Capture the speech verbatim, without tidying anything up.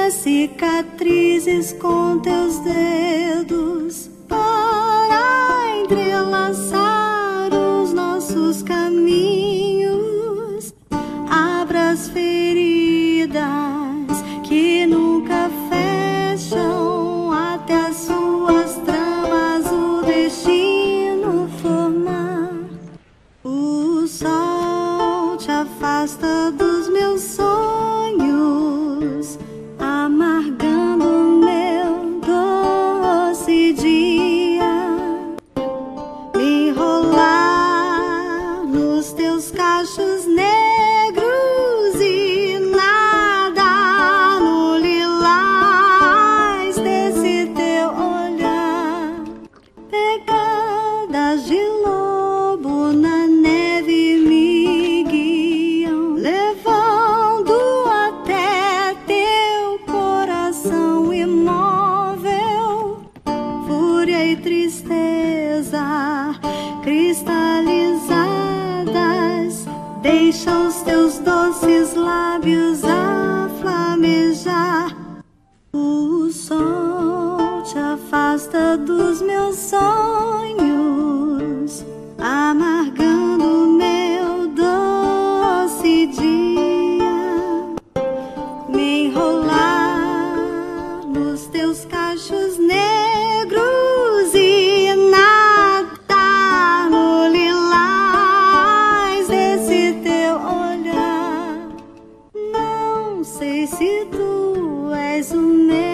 cicatrizes com teus dedos para entrelaçar os nossos caminhos. Abra as feridas que nunca fecham, até as suas tramas o destino formar. O sol te afasta dos meus sonhos, amargando meu doce dia. Me enrolar nos teus cachos negros e nada no lilás desse teu olhar. Pegadas de lobo na neve me guiam, levando até teu coração imóvel. Fúria e tristeza cristalizadas, deixa os teus doces lábios a flamejar. O sol te afasta dos meus sonhos, amargando meu doce dia. Me enrolar nos teus cachos negros e nadar no lilás desse teu olhar. Não sei se tu és o meu